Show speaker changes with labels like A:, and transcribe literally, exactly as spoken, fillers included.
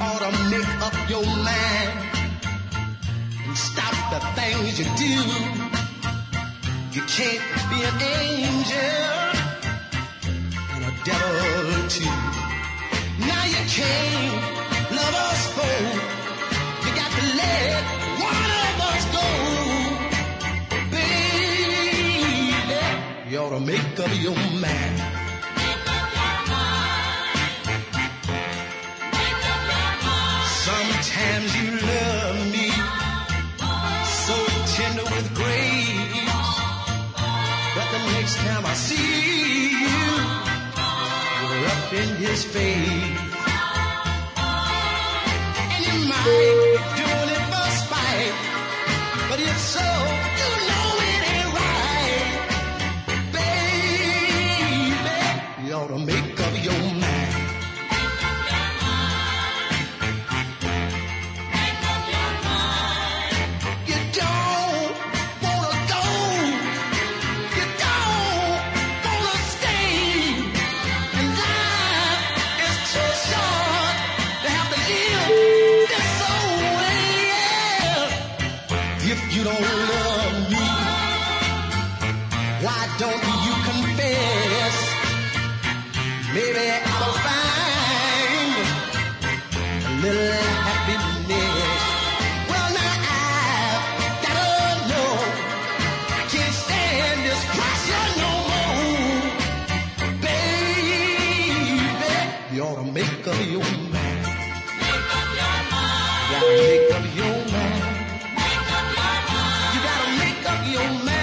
A: ought to make up your mind and stop the things you do. You can't be an angel and a devil too. Now you can't love us both. You got to let one of us go. Baby, you ought to make up your mind. Sometimes you love me so tender with grace, but the next time I see you, you're up in his face. And you might be doing it for spite, but if so, you know it ain't right. Baby, you ought to make up your mind. Don't you confess? Maybe I'll find a little happiness. Well, now I've gotta know I can't stand this pressure no more. Baby, you ought to make up your mind. Make up your mind. You gotta make up your mind. Make up your mind. You gotta make up your mind.